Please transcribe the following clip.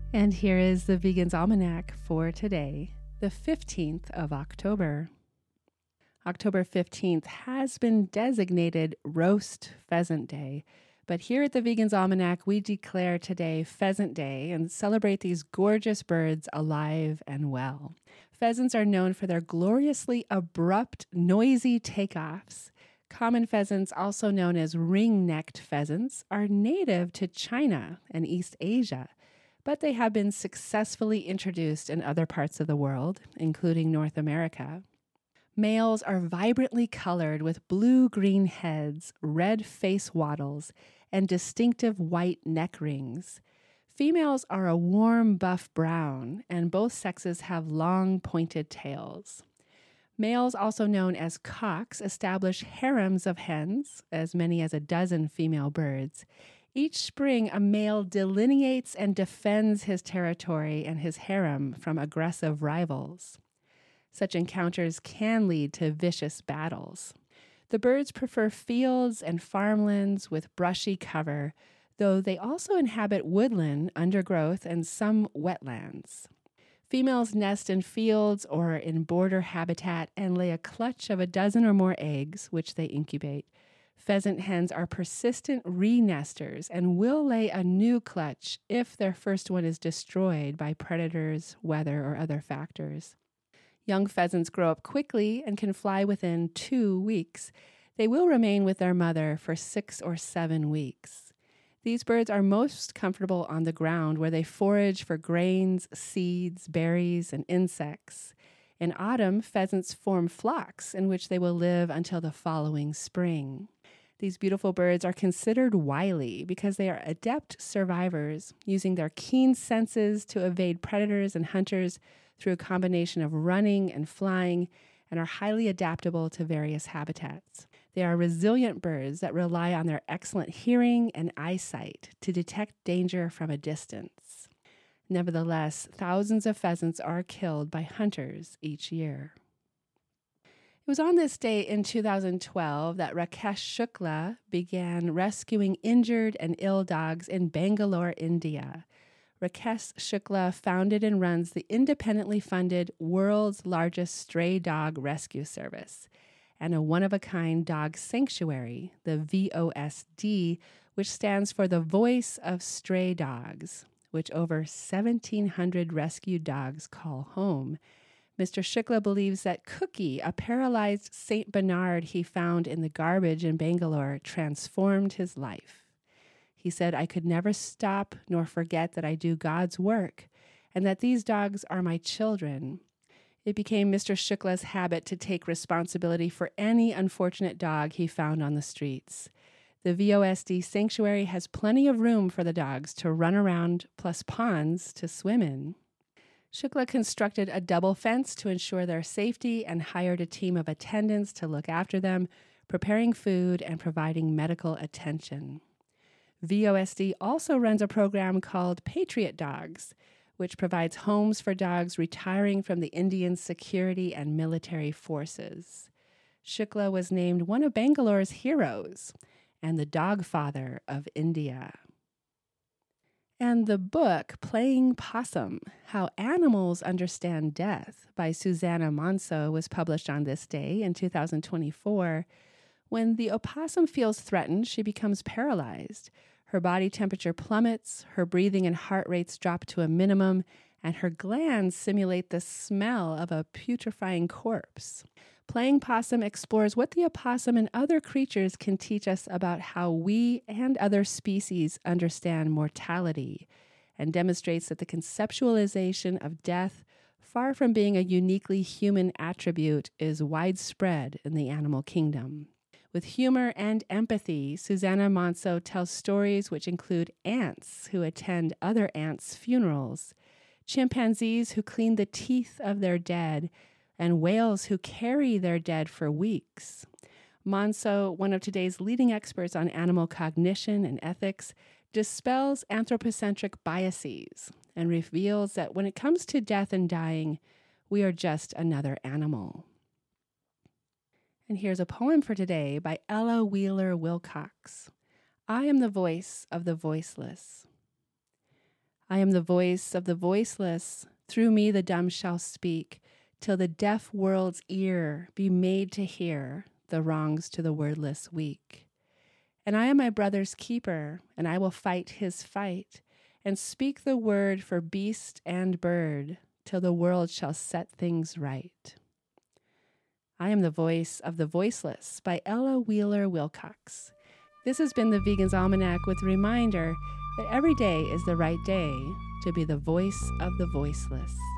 And here is the Vegan's Almanac for today, the 15th of October. October 15th has been designated Roast Pheasant Day, but here at the Vegan's Almanac, we declare today Pheasant Day and celebrate these gorgeous birds alive and well. Pheasants are known for their gloriously abrupt, noisy takeoffs. Common pheasants, also known as ring-necked pheasants, are native to China and East Asia, but they have been successfully introduced in other parts of the world, including North America. Males are vibrantly colored with blue-green heads, red face wattles, and distinctive white neck rings. Females are a warm buff brown, and both sexes have long pointed tails. Males, also known as cocks, establish harems of hens, as many as a dozen female birds. Each spring, a male delineates and defends his territory and his harem from aggressive rivals. Such encounters can lead to vicious battles. The birds prefer fields and farmlands with brushy cover, though they also inhabit woodland, undergrowth, and some wetlands. Females nest in fields or in border habitat and lay a clutch of a dozen or more eggs, which they incubate. Pheasant hens are persistent re-nesters and will lay a new clutch if their first one is destroyed by predators, weather, or other factors. Young pheasants grow up quickly and can fly within 2 weeks. They will remain with their mother for 6 or 7 weeks. These birds are most comfortable on the ground where they forage for grains, seeds, berries, and insects. In autumn, pheasants form flocks in which they will live until the following spring. These beautiful birds are considered wily because they are adept survivors, using their keen senses to evade predators and hunters through a combination of running and flying, and are highly adaptable to various habitats. They are resilient birds that rely on their excellent hearing and eyesight to detect danger from a distance. Nevertheless, thousands of pheasants are killed by hunters each year. It was on this day in 2012 that Rakesh Shukla began rescuing injured and ill dogs in Bangalore, India. Rakesh Shukla founded and runs the independently funded world's largest stray dog rescue service and a one-of-a-kind dog sanctuary, the VOSD, which stands for the Voice of Stray Dogs, which over 1,700 rescued dogs call home. Mr. Shukla believes that Cookie, a paralyzed St. Bernard he found in the garbage in Bangalore, transformed his life. He said, "I could never stop nor forget that I do God's work and that these dogs are my children." It became Mr. Shukla's habit to take responsibility for any unfortunate dog he found on the streets. The VOSD sanctuary has plenty of room for the dogs to run around, plus ponds to swim in. Shukla constructed a double fence to ensure their safety and hired a team of attendants to look after them, preparing food and providing medical attention. VOSD also runs a program called Patriot Dogs, which provides homes for dogs retiring from the Indian security and military forces. Shukla was named one of Bangalore's heroes and the dog father of India. And the book, Playing Possum, How Animals Understand Death by Susanna Monso was published on this day in 2024. When the opossum feels threatened, she becomes paralyzed. Her body temperature plummets, her breathing and heart rates drop to a minimum, and her glands simulate the smell of a putrefying corpse. Playing Possum explores what the opossum and other creatures can teach us about how we and other species understand mortality, and demonstrates that the conceptualization of death, far from being a uniquely human attribute, is widespread in the animal kingdom. With humor and empathy, Susanna Monso tells stories which include ants who attend other ants' funerals, chimpanzees who clean the teeth of their dead, and whales who carry their dead for weeks. Monso, one of today's leading experts on animal cognition and ethics, dispels anthropocentric biases and reveals that when it comes to death and dying, we are just another animal. And here's a poem for today by Ella Wheeler Wilcox. I am the voice of the voiceless. I am the voice of the voiceless. Through me the dumb shall speak, till the deaf world's ear be made to hear the wrongs to the wordless weak. And I am my brother's keeper, and I will fight his fight, and speak the word for beast and bird, till the world shall set things right. I am the voice of the voiceless by Ella Wheeler Wilcox. This has been the Vegan's Almanac with a reminder that every day is the right day to be the voice of the voiceless.